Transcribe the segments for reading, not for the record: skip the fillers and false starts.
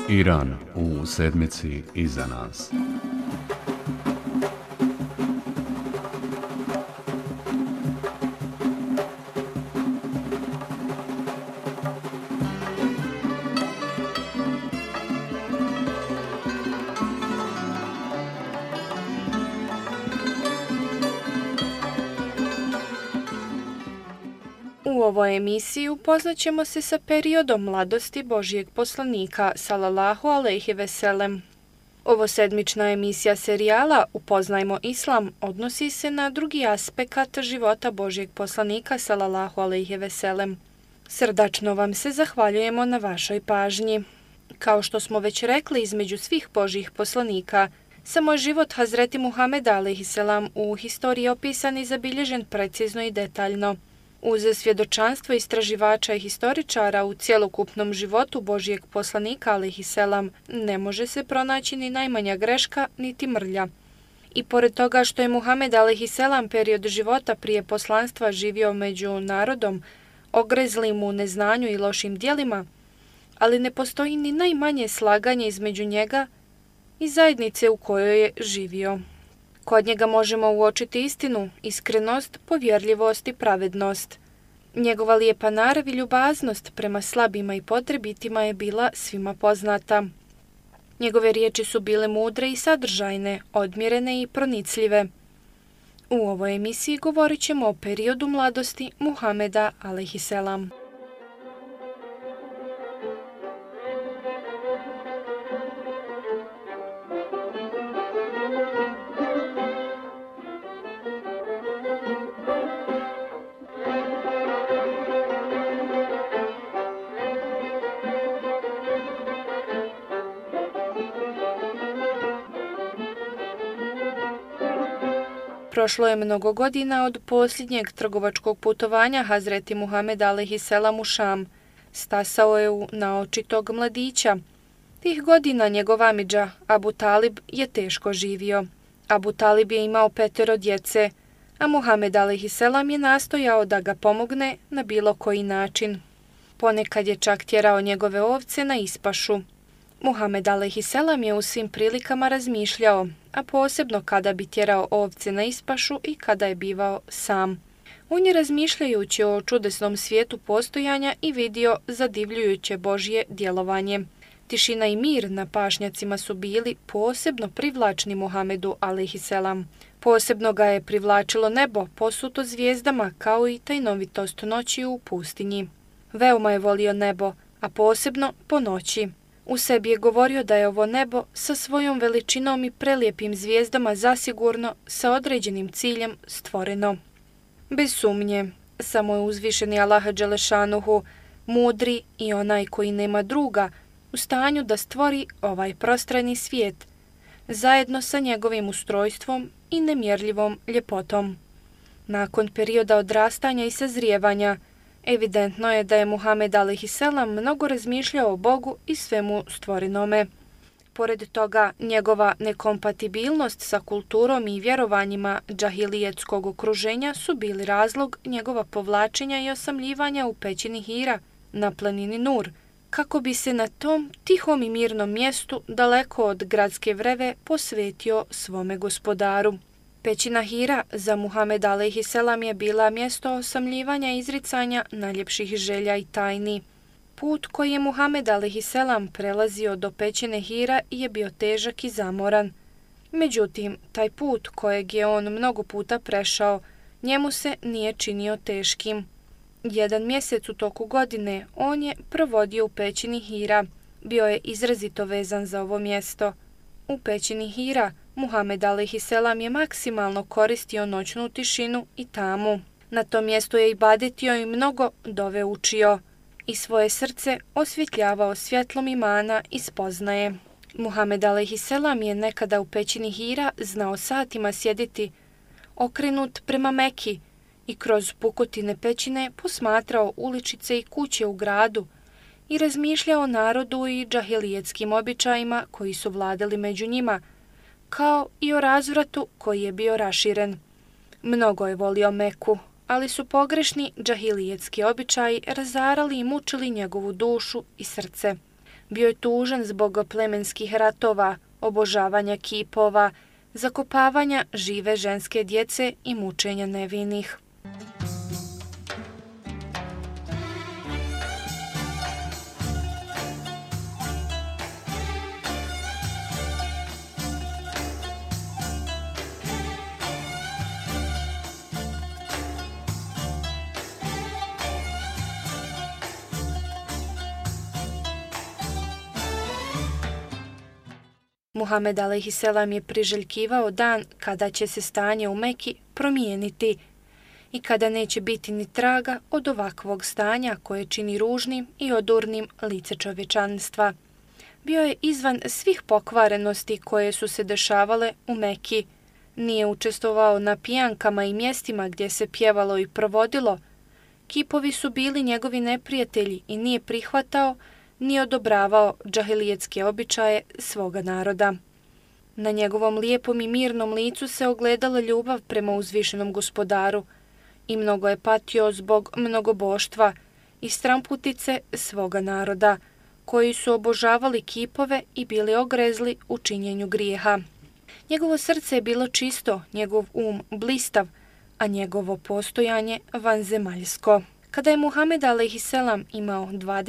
Iran u sedmici iza nas. U ovoj emisiji upoznat ćemo se sa periodom mladosti Božijeg poslanika, salallahu alejhi ve selem. Ovo sedmična emisija serijala Upoznajmo Islam odnosi se na drugi aspekt života Božijeg poslanika, salallahu alejhi ve selem. Srdačno vam se zahvaljujemo na vašoj pažnji. Kao što smo već rekli, između svih Božjih poslanika, samo je život Hazreti Muhameda alejhi selam u historiji opisan i zabilježen precizno i detaljno. Uz svjedočanstvo istraživača i historičara u cjelokupnom životu Božijeg poslanika alejhi selam ne može se pronaći ni najmanja greška niti mrlja. I pored toga što je Muhamed alejhi selam period života prije poslanstva živio među narodom, ogrezlim u neznanju i lošim djelima, ali ne postoji ni najmanje slaganje između njega i zajednice u kojoj je živio. Kod njega možemo uočiti istinu, iskrenost, povjerljivost i pravednost. Njegova lijepa narav i ljubaznost prema slabima i potrebitima je bila svima poznata. Njegove riječi su bile mudre i sadržajne, odmjerene i pronicljive. U ovoj emisiji govorit ćemo o periodu mladosti Muhameda alejhi selam. Prošlo je mnogo godina od posljednjeg trgovačkog putovanja Hazreti Muhameda alejhi selam u Šam. Stasao je u naočitog mladića. Tih godina njegov amidža Abu Talib je teško živio. Abu Talib je imao 5 djece, a Muhamed alejhi selam je nastojao da ga pomogne na bilo koji način. Ponekad je čak tjerao njegove ovce na ispašu. Muhamed alejhi selam je u svim prilikama razmišljao, a posebno kada bi tjerao ovce na ispašu i kada je bivao sam. On je razmišljajući o čudesnom svijetu postojanja i vidio zadivljujuće Božje djelovanje. Tišina i mir na pašnjacima su bili posebno privlačni Muhamedu alejhi selam. Posebno ga je privlačilo nebo posuto zvijezdama kao i tajnovitost noći u pustinji. Veoma je volio nebo, a posebno po noći. U sebi je govorio da je ovo nebo sa svojom veličinom i prelijepim zvijezdama zasigurno sa određenim ciljem stvoreno. Bez sumnje, samo je uzvišeni Allah dželešanuhu, mudri i onaj koji nema druga, u stanju da stvori ovaj prostrani svijet, zajedno sa njegovim ustrojstvom i nemjerljivom ljepotom. Nakon perioda odrastanja i sazrijevanja, evidentno je da je Muhamed alejhi selam mnogo razmišljao o Bogu i svemu stvorenome. Pored toga, njegova nekompatibilnost sa kulturom i vjerovanjima džahilijetskog okruženja su bili razlog njegova povlačenja i osamljivanja u pećini Hira na planini Nur, kako bi se na tom tihom i mirnom mjestu daleko od gradske vreve posvetio svome gospodaru. Pećina Hira za Muhameda alejhi selam je bila mjesto osamljivanja i izricanja najljepših želja i tajni. Put koji je Muhamed alejhi selam prelazio do pećine Hira je bio težak i zamoran. Međutim, taj put kojeg je on mnogo puta prešao, njemu se nije činio teškim. 1 mjesec u toku godine on je provodio u pećini Hira. Bio je izrazito vezan za ovo mjesto. U pećini Hira Muhamed alejhi selam je maksimalno koristio noćnu tišinu i tamu. Na tom mjestu je ibadetio i mnogo dove učio i svoje srce osvjetljavao svjetlom imana i spoznaje. Muhamed alejhi selam je nekada u pećini Hira znao satima sjediti okrenut prema Meki i kroz pukotine pećine posmatrao uličice i kuće u gradu i razmišljao o narodu i džahilijetskim običajima koji su vladali među njima, kao i o razvratu koji je bio raširen. Mnogo je volio Meku, ali su pogrešni džahilijetski običaji razarali i mučili njegovu dušu i srce. Bio je tužan zbog plemenskih ratova, obožavanja kipova, zakopavanja žive ženske djece i mučenja nevinih. Muhamed a.s. je priželjkivao dan kada će se stanje u Meki promijeniti i kada neće biti ni traga od ovakvog stanja koje čini ružnim i odurnim lice čovječanstva. Bio je izvan svih pokvarenosti koje su se dešavale u Meki. Nije učestvovao na pijankama i mjestima gdje se pjevalo i provodilo. Kipovi su bili njegovi neprijatelji i nije prihvatao ni odobravao džahilijetske običaje svoga naroda. Na njegovom lijepom i mirnom licu se ogledala ljubav prema uzvišenom gospodaru i mnogo je patio zbog mnogoboštva i stramputice svoga naroda, koji su obožavali kipove i bili ogrezli u činjenju grijeha. Njegovo srce je bilo čisto, njegov blistav, a njegovo postojanje vanzemaljsko. Kada je Muhamed a.s. imao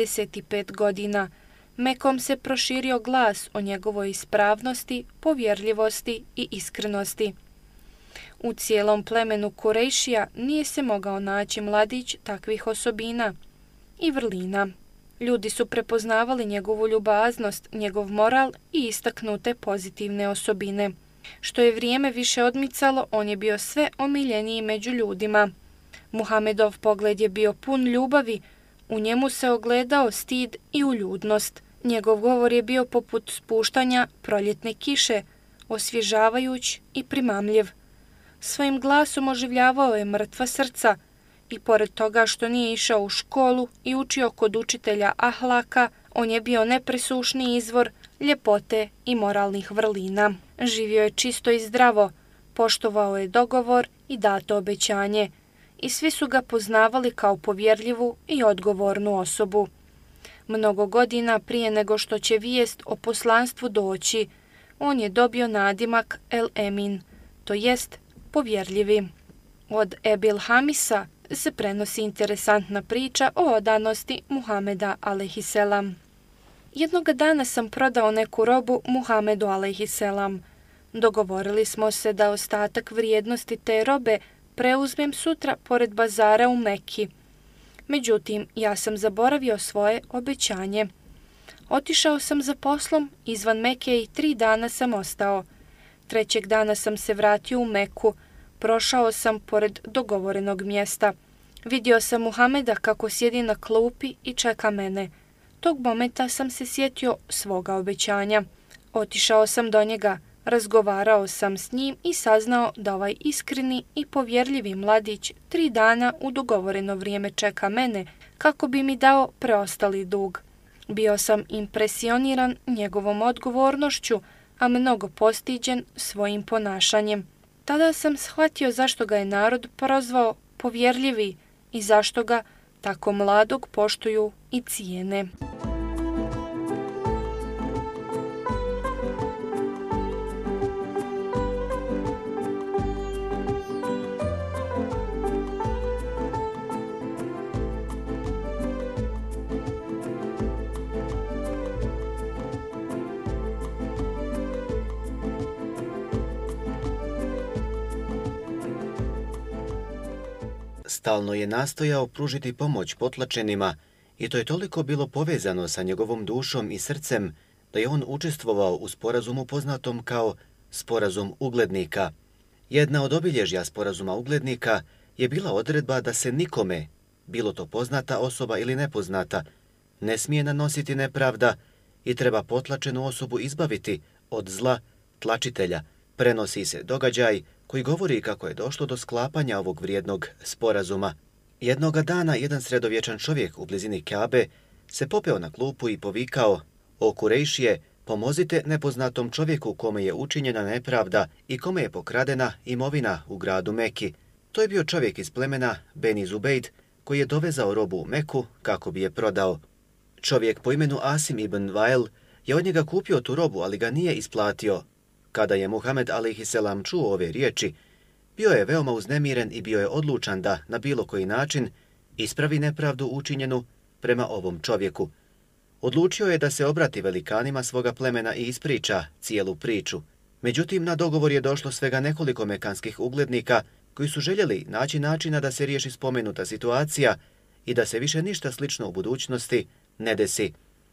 25 godina, Mekom se proširio glas o njegovoj ispravnosti, povjerljivosti i iskrenosti. U cijelom plemenu Kurejšija nije se mogao naći mladić takvih osobina i vrlina. Ljudi su prepoznavali njegovu ljubaznost, njegov moral i istaknute pozitivne osobine. Što je vrijeme više odmicalo, on je bio sve omiljeniji među ljudima. Muhamedov pogled je bio pun ljubavi, u njemu se ogledao stid i uljudnost. Njegov govor je bio poput spuštanja proljetne kiše, osvježavajuć i primamljiv. Svojim glasom oživljavao je mrtva srca i pored toga što nije išao u školu i učio kod učitelja ahlaka, on je bio nepresušni izvor ljepote i moralnih vrlina. Živio je čisto i zdravo, poštovao je dogovor i dato obećanje i svi su ga poznavali kao povjerljivu i odgovornu osobu. Mnogo godina prije nego što će vijest o poslanstvu doći, on je dobio nadimak El Emin, to jest povjerljivi. Od Ebil Hamisa se prenosi interesantna priča o odanosti Muhameda a.s. Jednoga dana sam prodao neku robu Muhamedu a.s. Dogovorili smo se da ostatak vrijednosti te robe preuzmem sutra pored bazara u Meki. Međutim, ja sam zaboravio svoje obećanje. Otišao sam za poslom izvan Meke i 3 dana sam ostao. 3. dana sam se vratio u Meku. Prošao sam pored dogovorenog mjesta. Vidio sam Muhameda kako sjedi na klupi i čeka mene. Tog momenta sam se sjetio svoga obećanja. Otišao sam do njega, razgovarao sam s njim i saznao da ovaj iskreni i povjerljivi mladić 3 dana u dogovoreno vrijeme čeka mene kako bi mi dao preostali dug. Bio sam impresioniran njegovom odgovornošću, a mnogo postiđen svojim ponašanjem. Tada sam shvatio zašto ga je narod prozvao povjerljivi i zašto ga tako mladog poštuju i cijene. Stalno je nastojao pružiti pomoć potlačenima i to je toliko bilo povezano sa njegovom dušom i srcem da je on učestvovao u sporazumu poznatom kao sporazum uglednika. Jedna od obilježja sporazuma uglednika je bila odredba da se nikome, bilo to poznata osoba ili nepoznata, ne smije nanositi nepravda i treba potlačenu osobu izbaviti od zla tlačitelja. Prenosi se događaj koji govori kako je došlo do sklapanja ovog vrijednog sporazuma. Jednoga dana jedan sredovječan čovjek u blizini Kabe se popeo na klupu i povikao: "O Kurejšije, pomozite nepoznatom čovjeku kome je učinjena nepravda i kome je pokradena imovina u gradu Meki." To je bio čovjek iz plemena Beni Zubejd koji je dovezao robu u Meku kako bi je prodao. Čovjek po imenu Asim ibn Vail je od njega kupio tu robu, ali ga nije isplatio. Kada je Muhammed a.s. čuo ove riječi, bio je veoma uznemiren i bio je odlučan da, na bilo koji način, ispravi nepravdu učinjenu prema ovom čovjeku. Odlučio je da se obrati velikanima svoga plemena i ispriča cijelu priču. Međutim, na dogovor je došlo svega nekoliko mekanskih uglednika koji su željeli naći načina da se riješi spomenuta situacija i da se više ništa slično u budućnosti ne desi.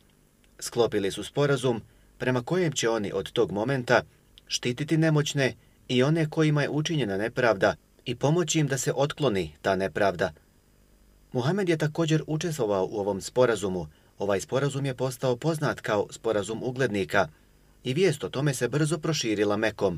Sklopili su sporazum prema kojem će oni od tog momenta štititi nemoćne i one kojima je učinjena nepravda i pomoći im da se otkloni ta nepravda. Muhammed je također učestvovao u ovom sporazumu. Ovaj sporazum je postao poznat kao sporazum uglednika i vijest o tome se brzo proširila Mekom.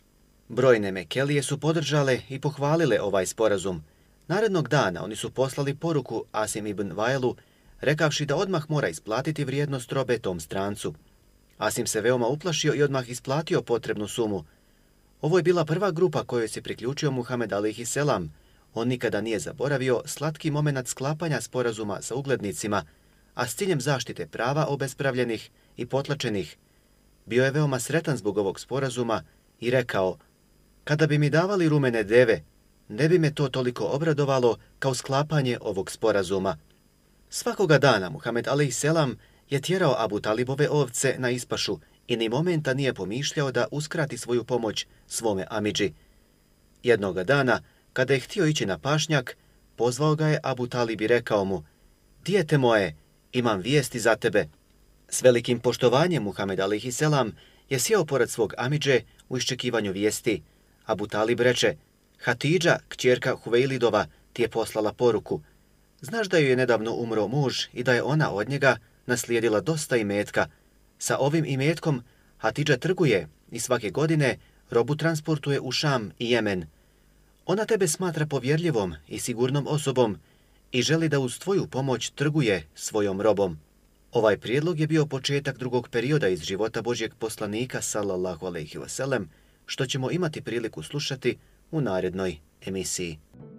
Brojne Mekelije su podržale i pohvalile ovaj sporazum. Narednog dana oni su poslali poruku Asim ibn Vailu, rekavši da odmah mora isplatiti vrijednost robe tom strancu. Asim se veoma uplašio i odmah isplatio potrebnu sumu. Ovo je bila prva grupa kojoj se priključio Muhammed a.s. On nikada nije zaboravio slatki momenat sklapanja sporazuma sa uglednicima, a s ciljem zaštite prava obespravljenih i potlačenih. Bio je veoma sretan zbog ovog sporazuma i rekao: kada bi mi davali rumene deve, ne bi me to toliko obradovalo kao sklapanje ovog sporazuma. Svakoga dana Muhammed a.s. je tjerao Abu Talibove ovce na ispašu i ni momenta nije pomišljao da uskrati svoju pomoć svome amidži. Jednoga dana, kada je htio ići na pašnjak, pozvao ga je Abu Talib i rekao mu: dijete moje, imam vijesti za tebe. S velikim poštovanjem Muhammed a.s. je sjeo pored svog amidže u iščekivanju vijesti. Abu Talib reče: Hatidža, kćerka Huvejlidova, ti je poslala poruku. Znaš da joj je nedavno umro muž i da je ona od njega naslijedila dosta imetka. Sa ovim imetkom Hatidža trguje i svake godine robu transportuje u Šam i Jemen. Ona tebe smatra povjerljivom i sigurnom osobom i želi da uz tvoju pomoć trguje svojom robom. Ovaj prijedlog je bio početak drugog perioda iz života Božjeg poslanika sallallahu alejhi ve sellem, što ćemo imati priliku slušati u narednoj emisiji.